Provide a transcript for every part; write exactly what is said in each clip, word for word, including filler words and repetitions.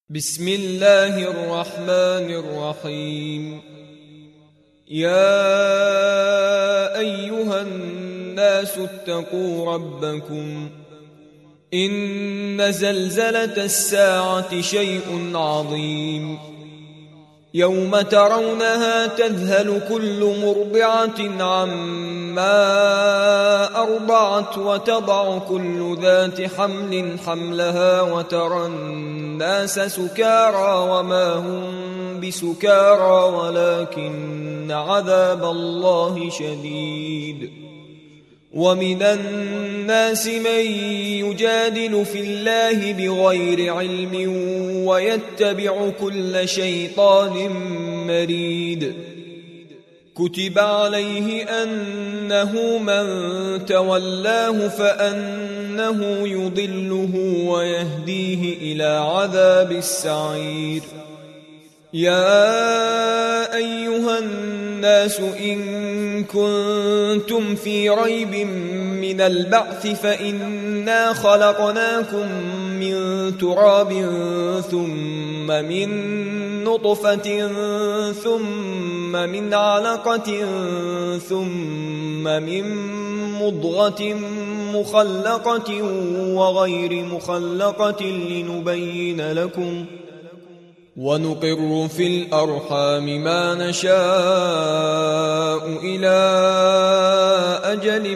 بسم الله الرحمن الرحيم. يا أيها الناس اتقوا ربكم إن زلزلة الساعة شيء عظيم يوم ترونها تذهل كل مرضعة عما أرضعت وتضع كل ذات حمل حملها وترى الناس سكارى وما هم بسكارى ولكن عذاب الله شديد. ومن الناس من يجادل في الله بغير علم ويتبع كل شيطان مريد. كتب عليه أنه من تولاه فأنه يضله ويهديه إلى عذاب السعير. يا أيها الناس إن كنتم في ريب من البعث فإنا خلقناكم من تراب ثم من نطفة ثم من علقة ثم من مضغة مخلقة وغير مخلقة لنبين لكم ونقر في الأرحام ما نشاء إلى أجل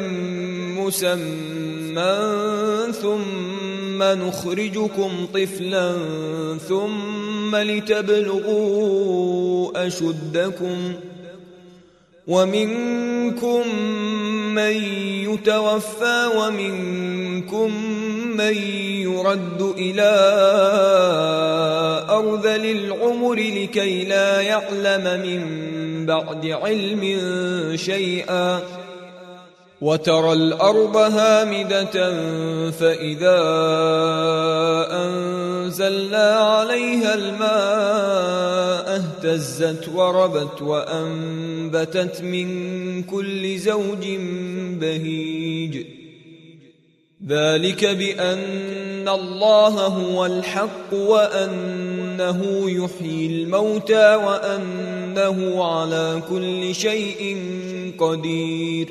مسمى ثم نخرجكم طفلا ثم لتبلغوا أشدكم ومنكم من يتوفى ومنكم من يرد إلى أرذل العمر لكي لا يعلم من بعد علم شيئا. وترى الأرض هامدة فإذا أنزلنا عليها الماء اهتزت وربت وأنبتت من كل زوج بهيج. ذلك بأن الله هو الحق وأنه يحيي الموتى وأنه على كل شيء قدير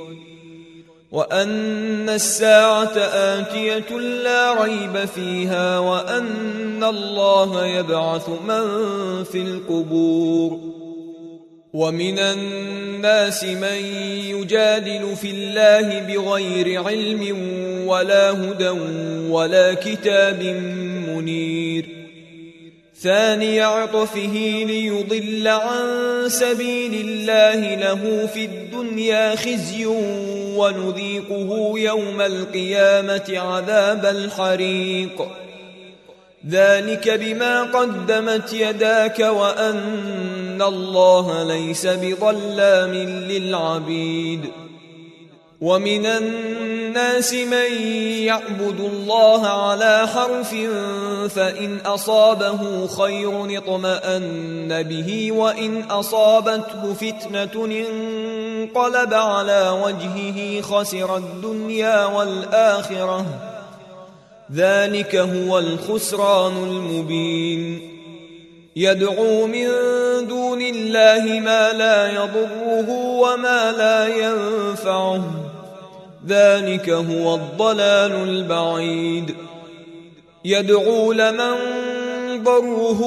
وأن الساعة آتية لا ريب فيها وأن الله يبعث من في القبور. ومن الناس من يجادل في الله بغير علم ولا هدى ولا كتاب منير. ثاني عطفه ليضل عن سبيل الله له في الدنيا خزي ونذيقه يوم القيامة عذاب الحريق. ذلك بما قدمت يداك وأن الله ليس بظلام للعبيد. ومن الناس من يعبد الله على حرف فإن أصابه خير اطمأن به وإن أصابته فتنة انقلب على وجهه خسر الدنيا والآخرة. ذلك هو الخسران المبين. يدعو من دون الله ما لا يضره وما لا ينفعه. ذلك هو الضلال البعيد. يدعو لمن ضره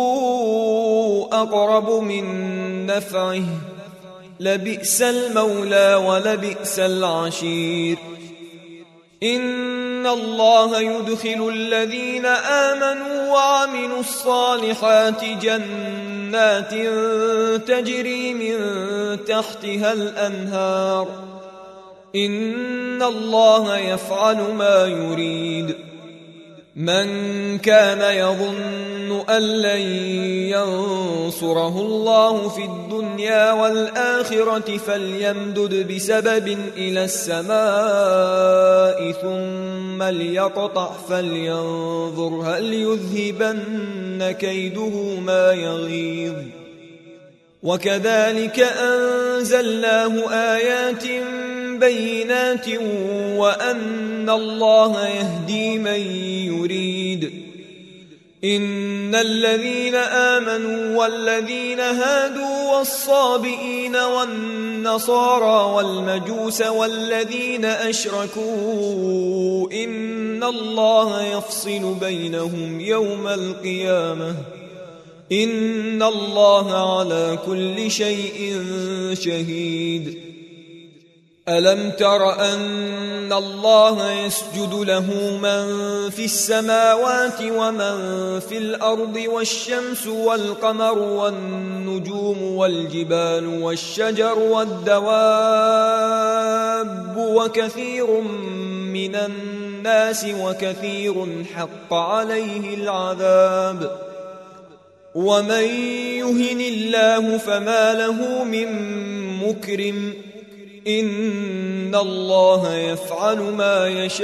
أقرب من نفعه. لبئس المولى ولبئس العشير. إن الله يدخل الذين آمنوا وعملوا الصالحات جنات تجري من تحتها الأنهار. إن الله يفعل ما يريد. من كان يظن أن لن ينصره الله في الدنيا والآخرة فليمدد بسبب إلى السماء ثم ليقطع فلينظر هل يذهبن كيده ما يغيظ. وكذلك أنزلناه آيات بينات وأن الله يهدي من يريد إن الذين آمنوا والذين هادوا والصابئين والنصارى والمجوس والذين أشركوا إن الله يفصل بينهم يوم القيامة إن الله على كل شيء شهيد. ألم تر أن الله يسجد له من في السماوات ومن في الأرض والشمس والقمر والنجوم والجبال والشجر والدواب وكثير من الناس وكثير حق عليه العذاب ومن يهن الله فما له من مكرم إن الله يفعل ما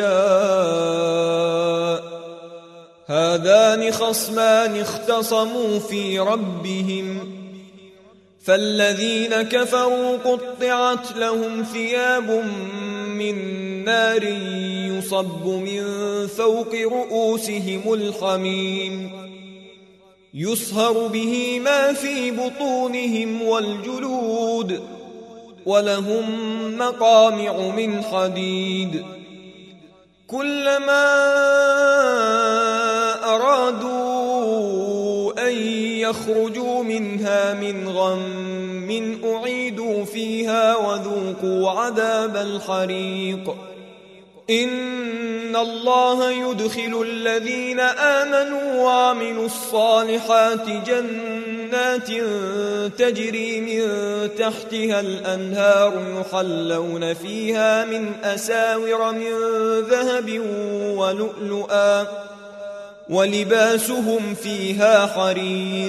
يشاء. هذان خصمان اختصموا في ربهم فالذين كفروا قطعت لهم ثياب من نار يصب من فوق رؤوسهم الحميم يصهر به ما في بطونهم والجلود ولهم مقامع من حديد كلما أرادوا أن يخرجوا منها من غم أعيدوا فيها وذوقوا عذاب الحريق. إن الله يدخل الذين آمنوا وعملوا الصالحات جنات تجري من تحتها الأنهار يحلون فيها من أساور من ذهب ولؤلؤا ولباسهم فيها حرير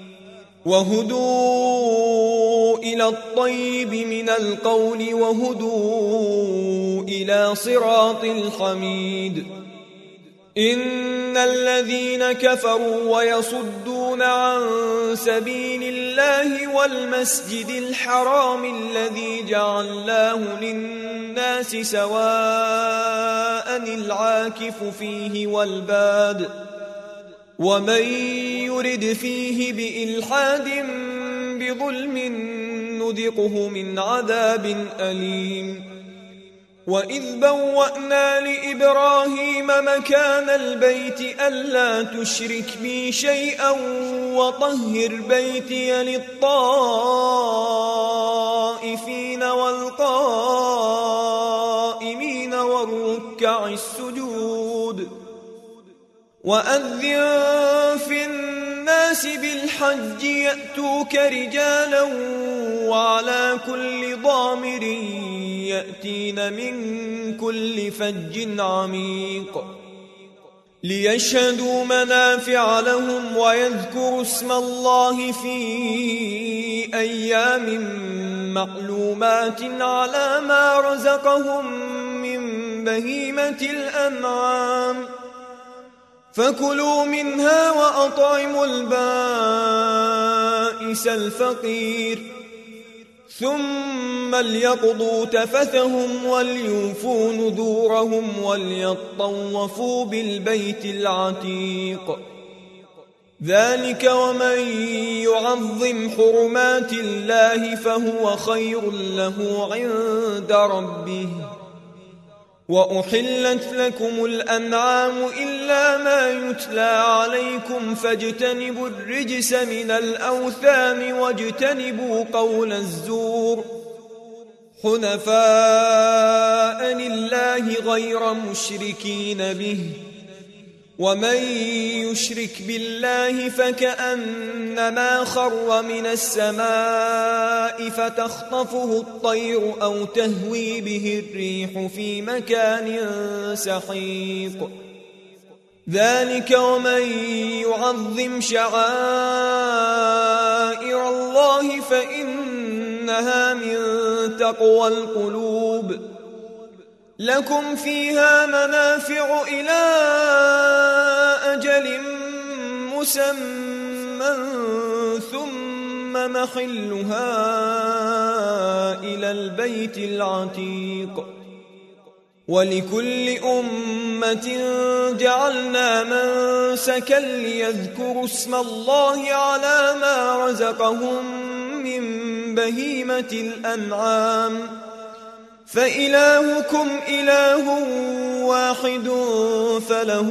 وهدوا إلى الطيب من القول وهدوا إلى صراط الحميد. إن الذين كفروا ويصدون عن سبيل الله والمسجد الحرام الذي جعلناه للناس سواء العاكف فيه والباد ومن يرد فيه بإلحاد بظلم نذقه من عذاب أليم. وإذ بوأنا لإبراهيم مكان البيت ألا تشرك بي شيئا وطهر بيتي للطائفين والقائمين والركع السجود وأذن في الناس بالحج يأتوك رجالا وعلى كل ضامر يأتين من كل فج عميق ليشهدوا منافع لهم ويذكروا اسم الله في أيام معلومات على ما رزقهم من بهيمة الأنعام فكلوا منها وأطعموا البائس الفقير ثم ليقضوا تفثهم وليوفوا نذورهم وليطوفوا بالبيت العتيق. ذلك ومن يعظم حرمات الله فهو خير له عند ربه. وأحلت لكم الأنعام إلا ما يتلى عليكم فاجتنبوا الرجس من الأوثان واجتنبوا قول الزور حنفاء لله غير مشركين به ومن يشرك بالله فكأنما خر من السماء فتخطفه الطير أو تهوي به الريح في مكان سحيق. ذلك ومن يعظم شعائر الله فإنها من تقوى القلوب. لكم فيها منافع إلى أجل مسمى ثم محلها إلى البيت العتيق. ولكل أمة جعلنا منسكا ليذكروا اسم الله على ما رزقهم من بهيمة الأنعام فإلهكم إله واحد فله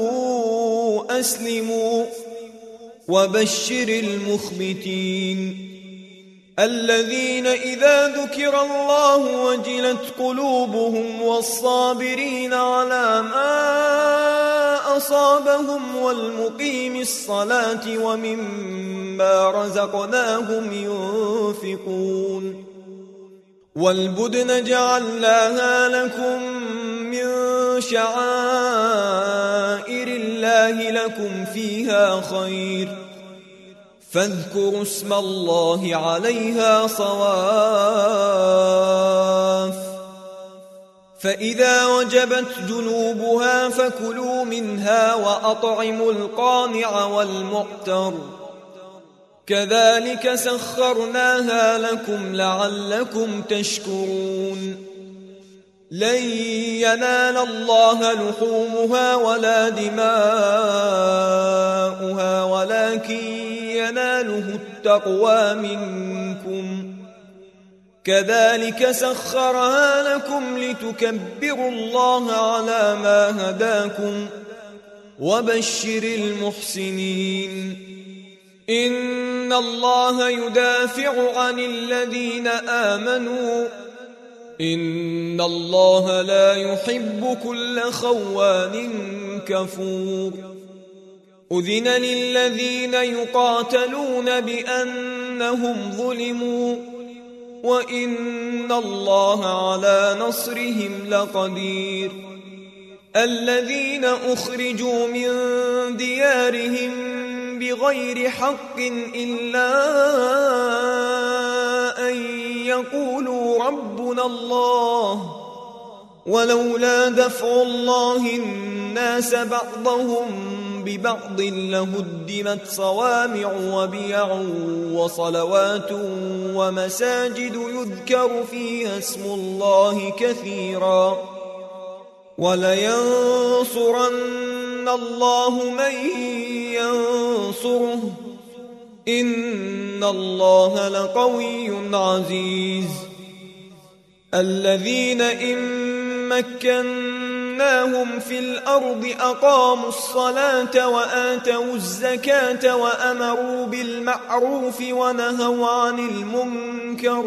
أسلموا وبشر المخبتين الذين إذا ذكر الله وجلت قلوبهم والصابرين على ما أصابهم والمقيم الصلاة ومما رزقناهم ينفقون والبدن جعلناها لكم من شعائر الله لكم فيها خير فاذكروا اسم الله عليها صواف فإذا وجبت جنوبها فكلوا منها وأطعموا القانع والمعتر كذلك سخرناها لكم لعلكم تشكرون لن ينال الله لحومها ولا دماؤها ولكن يناله التقوى منكم كذلك سخرها لكم لتكبروا الله على ما هداكم وبشر المحسنين إن الله يدافع عن الذين آمنوا إن الله لا يحب كل خوان كفور أذن للذين يقاتلون بأنهم ظلموا وإن الله على نصرهم لقدير الذين أخرجوا من ديارهم بغير حق إلا أن يقولوا ربنا الله ولولا دفع الله الناس بعضهم ببعض لهدمت صوامع وبيع وصلوات ومساجد يذكر فيها اسم الله كثيرا ولينصرن الله من ينصره إن الله لقوي عزيز الذين إن مكناهم في الأرض أقاموا الصلاة وآتوا الزكاة وأمروا بالمعروف ونهوا عن المنكر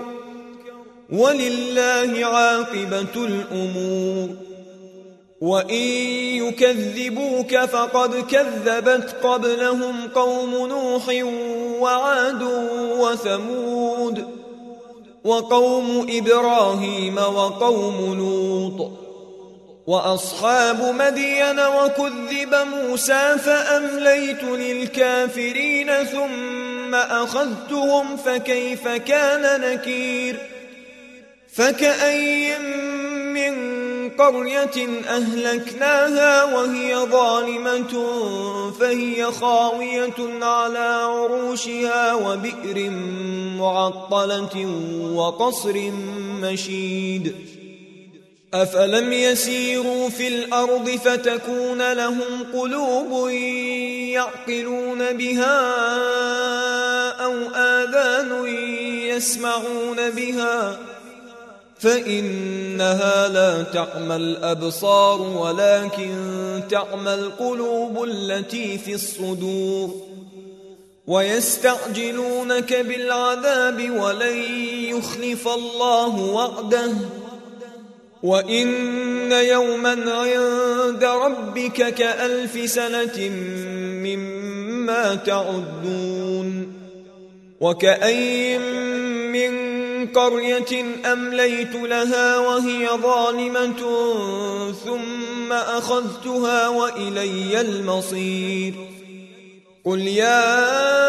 ولله عاقبة الأمور وإن يكذبوك فقد كذبت قبلهم قوم نوح وعاد وثمود وقوم إبراهيم وقوم لوط وأصحاب مدين وكذب موسى فأمليت للكافرين ثم أخذتهم فكيف كان نكير فكأي من قرية أهلكناها وهي ظالمة فهي خاوية على عروشها وبئر معطلة وقصر مشيد أفلم يسيروا في الأرض فتكون لهم قلوب يعقلون بها أو آذان يسمعون بها فإنها لا تعمى الأبصار ولكن تعمى القلوب التي في الصدور ويستعجلونك بالعذاب ولن يخلف الله وعده وإن يوما عند ربك كألف سنة مما تعدون وكأي من قرية أمليت لها وهي ظالمة ثم أخذتها وإلي المصير قل يا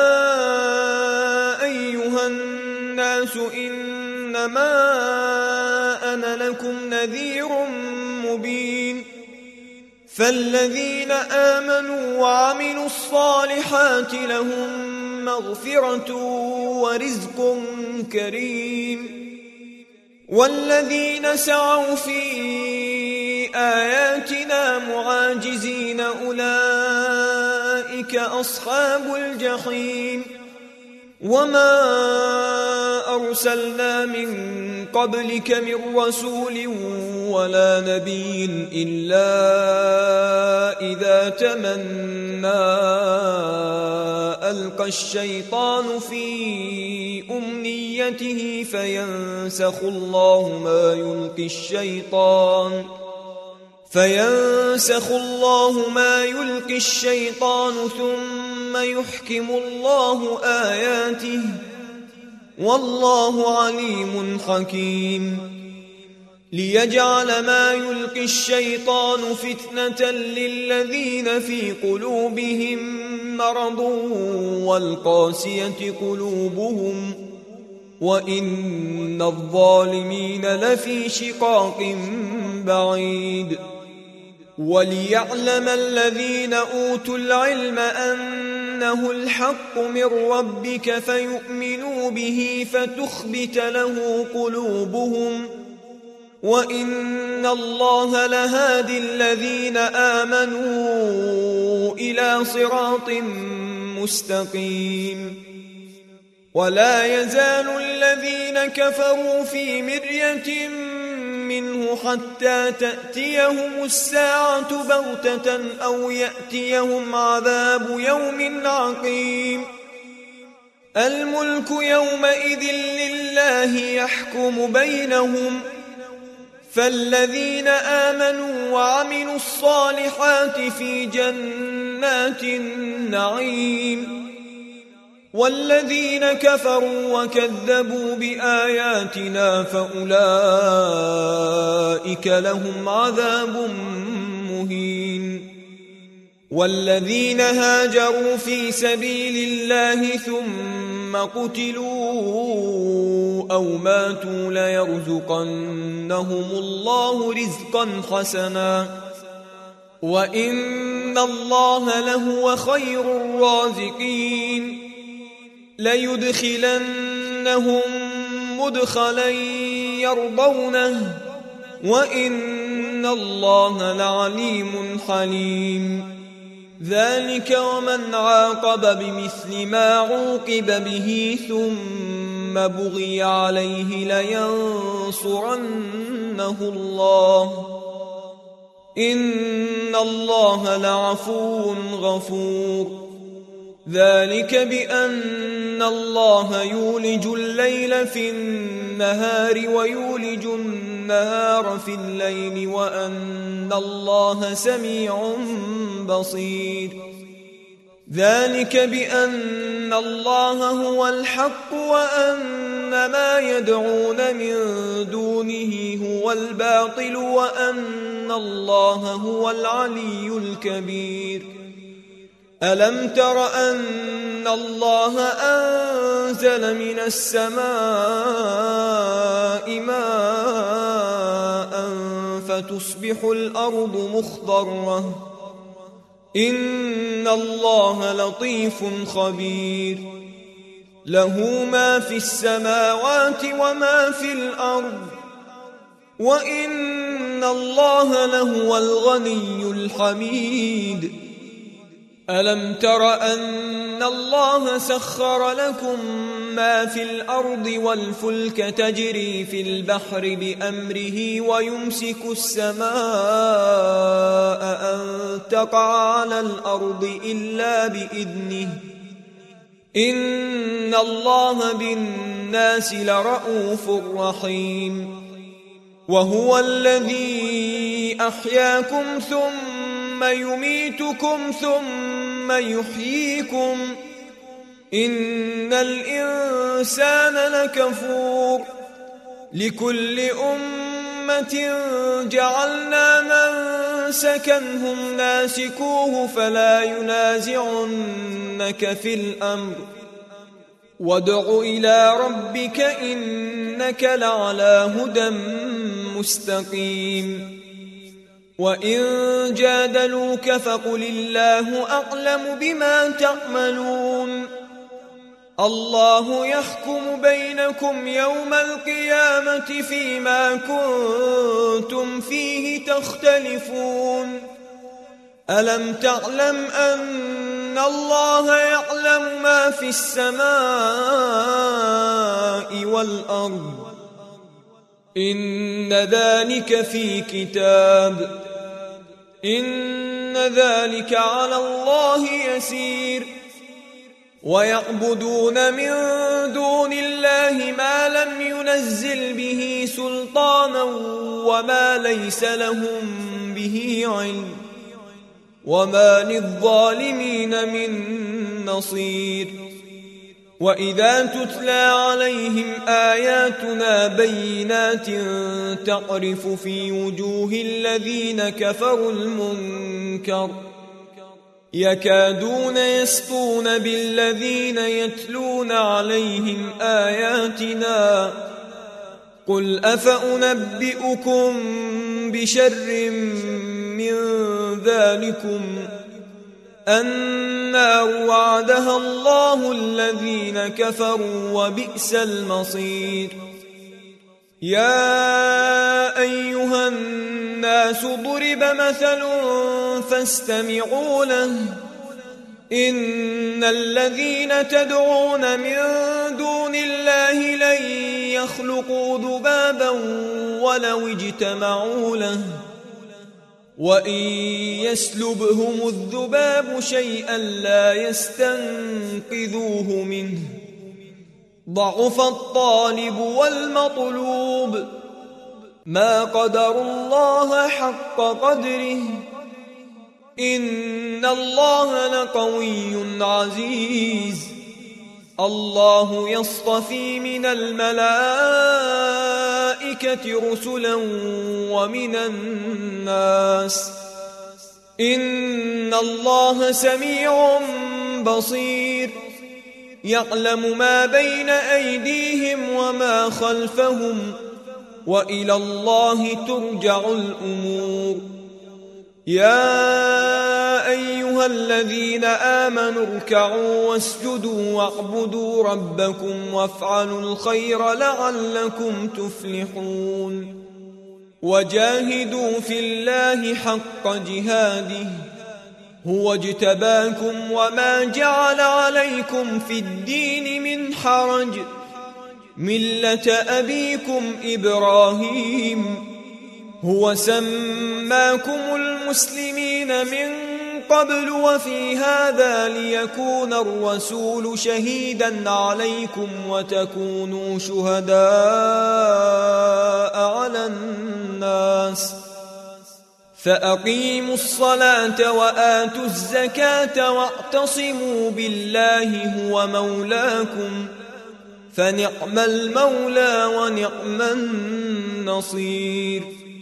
أيها الناس إنما أنا لكم نذير مبين فالذين آمنوا وعملوا الصالحات لهم مغفرة ورزق كريم والذين سعوا في بآياتنا معاجزين أولئك أصحاب الجحيم وما أرسلنا من قبلك من رسول ولا نبي إلا إذا تمنى ألقى الشيطان في أمنيته فينسخ الله ما يلقي الشيطان فينسخ الله ما يلقي الشيطان ثم يحكم الله آياته والله عليم حكيم ليجعل ما يلقي الشيطان فتنة للذين في قلوبهم مرض والقاسية قلوبهم وإن الظالمين لفي شقاق بعيد وليعلم الذين أوتوا العلم أنه الحق من ربك فيؤمنوا به فتخبت له قلوبهم وإن الله لهادي الذين آمنوا إلى صراط مستقيم ولا يزال الذين كفروا في مرية منه حتى تأتيهم الساعة بغتة أو يأتيهم عذاب يوم عقيم الملك يومئذ لله يحكم بينهم فالذين آمنوا وعملوا الصالحات في جنات النعيم والذين كفروا وكذبوا بآياتنا فأولئك لهم عذاب مهين والذين هاجروا في سبيل الله ثم قتلوا أو ماتوا ليرزقنهم الله رزقا حسنا وإن الله لهو خير الرازقين ليدخلنهم مدخلا يرضونه وإن الله لعليم حليم ذلك ومن عاقب بمثل ما عوقب به ثم بغي عليه لينصرنه الله إن الله لعفو غفور ذلك بأن الله يولج الليل في النهار ويولج النهار في الليل وأن الله سميع بصير ذلك بأن الله هو الحق وأن ما يدعون من دونه هو الباطل وأن الله هو العلي الكبير ألم تر أن الله أنزل من السماء ماء فتصبح الأرض مخضرة إن الله لطيف خبير له ما في السماوات وما في الأرض وإن الله لهو الغني الحميد ألم تر أن الله سخر لكم ما في الأرض والفلك تجري في البحر بأمره ويمسك السماء أن تقع على الأرض إلا بإذنه إن الله بالناس لرءوف رحيم وهو الذي أحياكم ثم يميتكم ثم يحييكم إن الإنسان لكفور لكل أمة جعلنا منسكا هم ناسكوه فلا ينازعنك في الأمر وادع إلى ربك إنك لعلى هدى مستقيم وإن جادلوك فقل الله أعلم بما تعملون الله يحكم بينكم يوم القيامة فيما كنتم فيه تختلفون ألم تعلم أن الله يعلم ما في السماء والأرض إن ذلك في كتاب إن ذلك على الله يسير ويعبدون من دون الله ما لم ينزل به سلطانا وما ليس لهم به علم وما للظالمين من نصير وإذا تتلى عليهم آياتنا بينات تعرف في وجوه الذين كفروا المنكر يكادون يسطون بالذين يتلون عليهم آياتنا قل أفأنبئكم بشر من ذلكم النار وعدها الله الذين كفروا وبئس المصير يا أيها الناس ضرب مثل فاستمعوا له إن الذين تدعون من دون الله لن يخلقوا ذبابا ولو اجتمعوا له وإن يسلبهم الذباب شيئا لا يستنقذوه منه ضعف الطالب والمطلوب ما قدروا الله حق قدره إن الله لقوي عزيز الله يصطفي من الملائكة رسلا ومن الناس إن الله سميع بصير يعلم ما بين أيديهم وما خلفهم وإلى الله ترجع الأمور يا أيها الذين آمنوا اركعوا واسجدوا واعبدوا ربكم وافعلوا الخير لعلكم تفلحون وجاهدوا في الله حق جهاده هو اجتباكم وما جعل عليكم في الدين من حرج ملة أبيكم إبراهيم هو سماكم المسلمين من قبل وفي هذا ليكون الرسول شهيدا عليكم وتكونوا شهداء على الناس فأقيموا الصلاة وآتوا الزكاة واعتصموا بالله هو مولاكم فنعم المولى ونعم النصير